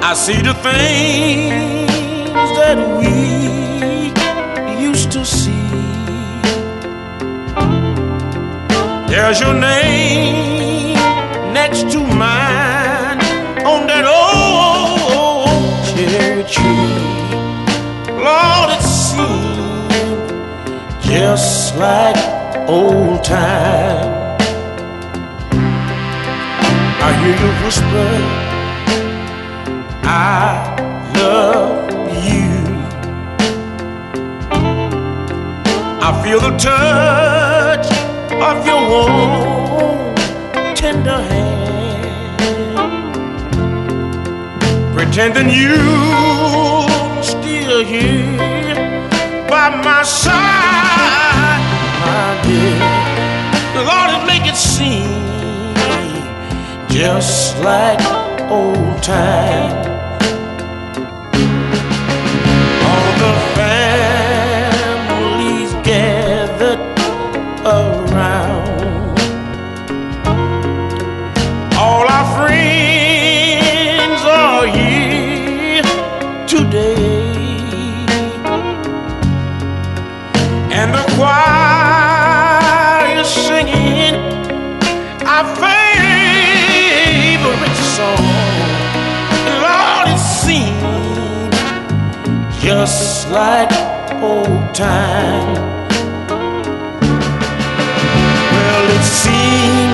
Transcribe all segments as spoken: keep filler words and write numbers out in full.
I see the things that we used to see. There's your name next to mine on that old cherry tree. Lord, it seems just like old time. I hear you whisper, I love you. I feel the touch of your warm, tender hand, pretending you're still here by my side, my dear. Lord, it make it seem just like old time. All the families gathered around, all our friends are here today, and the choir is singing our favorite song. Lord, it seems just like old time. Well, it seems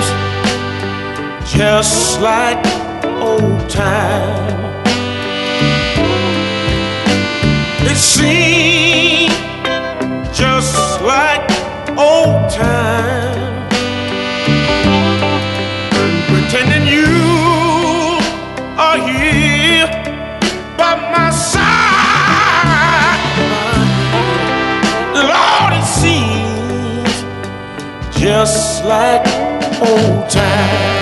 just like old time. It seems just like old time. Pretending you are here by my side. Lord, it seems just like old time.